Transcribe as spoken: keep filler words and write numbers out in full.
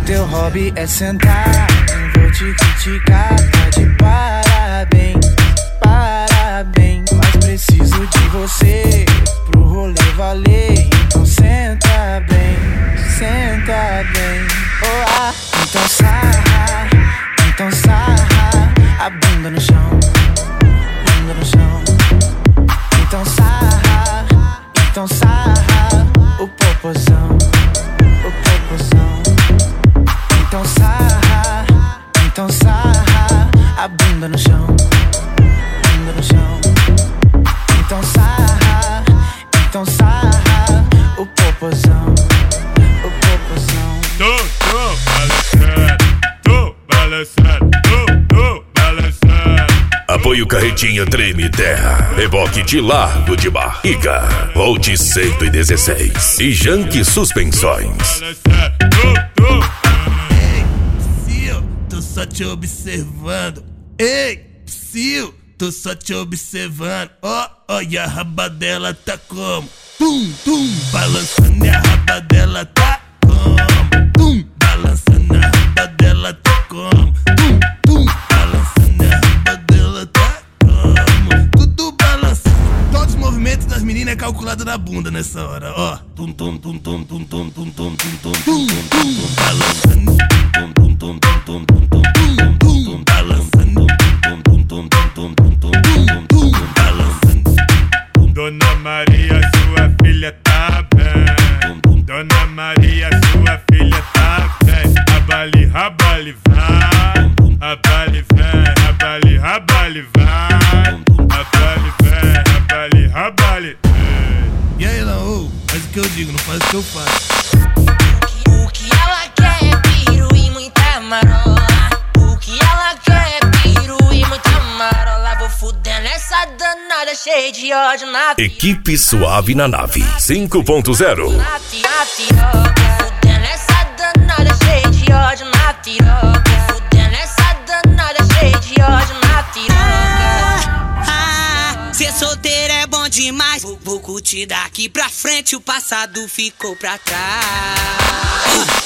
teu hobby é sentar, nem vou te criticar, tá de parabéns, parabéns. Mas preciso de você pro rolê valer, então senta bem, senta bem. Oh, ah, então sarra, então sarra a bunda no chão, bunda no chão. Então sarra, então sarra o popozão, o popozão. Então sarra, então sarra a bunda no chão, bunda no chão. Então sarra, então sarra o popozão, o popozão. Tô, tô balançando, tô balançando, tô, tô balançando. Apoio Carretinha Treme Terra, reboque de Largo de Barriga, Volt cento e dezesseis e Janque Suspensões. Ei, psiu, tô só te observando. Ei, psiu, tô só te observando. Ó, oh, olha a raba dela tá como? Tum, tum, balançando e a raba dela tá como? Tum, balançando a raba dela tá como? Tum, tum, balançando a raba dela tá como? Tudo balançando. Todos os movimentos das meninas é calculado na bunda nessa hora, ó. Tum, tum, tum, tum, tum, tum, tum, tum, tum, tum, tum, tum, balançando. Tum, tum, tum, tum, tum, tum, tum, tum, tum, balançando. Tum, tum, tum, tum, tum, tum, tum, tum, balançando. Dona Maria, sua filha tá bem. Dona Maria, sua filha tá bem. Abale, rabale, vai. Abale, vem, abale, rabale, vai. Abale, vem, abale, rabale. E aí, não, faz o que eu digo, não faz o que eu faço. O que ela quer é piru e muita marola. O que ela quer é piru e muita marola. Vou fudendo essa danada cheia de ódio na piroca. Equipe Suave na Nave cinco ponto zero. Na pi- na piroca. Fudendo essa danada cheia de ódio na piroca. Fudendo essa danada cheia de ódio na piroca. Ah, ser solteiro é bom demais. Vou, vou curtir daqui pra frente, o passado ficou pra trás.